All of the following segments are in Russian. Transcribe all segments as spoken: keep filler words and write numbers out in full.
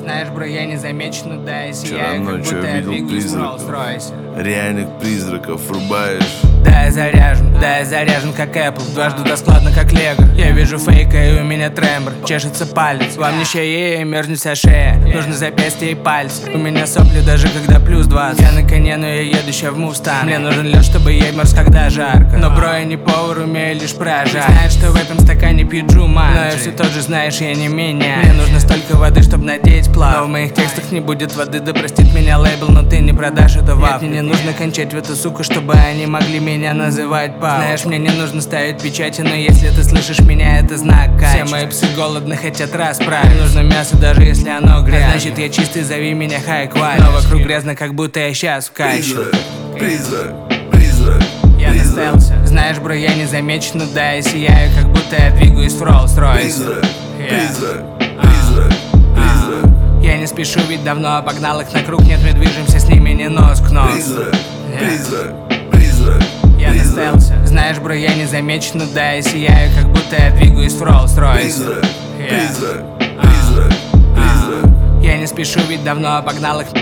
Знаешь, бро, я не замечен, да, и Вчера сияю, как ночью будто я я видел двигаюсь в призраков. Rolls-Royce. Реальных призраков врубаешь. Да, я заряжен, да, я заряжен, как Apple. Дважды да складно, как Лего. Я вижу фейка, и у меня трембр. Чешется палец, вам не чае, мерзнет вся шея. Нужно запястье и пальцы. У меня сопли даже когда плюс двадцать. Я на коне, но я еду ща в Мустанг. Мне нужен лед, чтобы я мерз, когда жарко. Но, бро, я не повар, умею лишь прожарить. Знаешь, что в этом стакане пиджу манджи. Но я все тот же, знаешь, я не меня. Мне нужно столько воды, чтобы надеть плав. Но в моих текстах не будет воды, да простит меня лейбл. Но ты не продашь это в Африке. Мне не нужно кончать в эту суку, чтобы они могли меня называть пап. Знаешь, мне не нужно ставить печати, но если ты слышишь меня, это знак качества. Все мои псы голодны, хотят расправить. Нужно мясо, даже если оно грязно. Значит, я чистый, зови меня хай квалити. Но вокруг грязно, как будто я сейчас в качестве. Призрак, призрак, призрак. Я достался. Знаешь, бро, я не замечен, да, я сияю, как будто я двигаюсь в Rolls-Royce. Призрак, призрак, призрак, призрак. Я не спешу, ведь давно обогнал их на круг. Нет, мы движемся с ними не нос к носу. Призрак, призрак, призрак. Я достался. Знаешь, бро, я не замечен, да, я сияю, как будто я двигаюсь в Rolls-Royce. Призрак, призрак, призрак, призрак. Я не спешу, ведь давно обогнал их.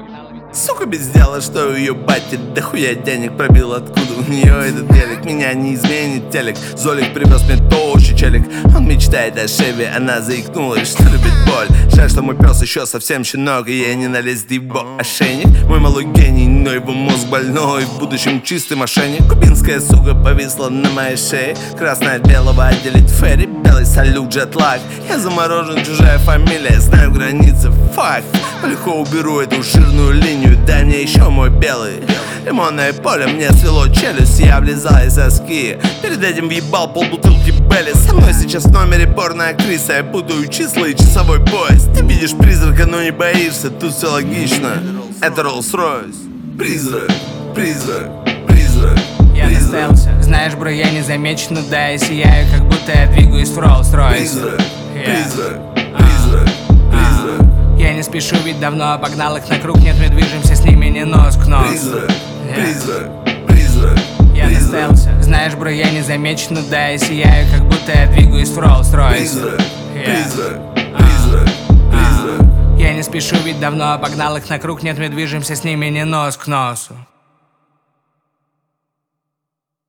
Сука без дела, что у ее бати дохуя денег пробил, откуда у нее этот телек. Меня не изменит телек. Золик привез мне тощий челик. Он мечтает о шеве, она заикнулась, что любит боль. Жаль, что мой пес еще совсем щенок, и ей не налезть его ошейник. Мой малой гений, но его мозг больной, в будущем чистый мошенник. Кубинская сука повисла на моей шее. Красное от белого отделить ферри. Белый салют, джетлаг. Я заморожен, чужая фамилия, знаю границы, факт. Легко уберу эту жирную линию. Дай мне еще мой белый. Лимонное поле, мне свело челюсть, я влезал из соски. Перед этим въебал полбутылки Белли. Со мной сейчас в номере порно-актриса. Я путаю числа и часовой пояс. Ты видишь призрака, но не боишься, тут все логично. Это Rolls-Royce. Призрак, призрак, призрак. Я достался. Знаешь, бро, я не замечен, да, я сияю, как будто я двигаюсь в Rolls-Royce. Призрак, призрак, призрак, призрак. Я не спешу, ведь давно обогнал их на круг. Нет, мы движемся с ними не нос к носу. Призрак, призрак, призрак. Я достался. Знаешь, бро, я не замечен, да, я сияю, как будто я двигаюсь в Rolls-Royce. Призрак, призрак, призрак, призрак. Я не спешу, ведь давно обогнал их на круг. Нет, мы движемся с ними не нос к носу.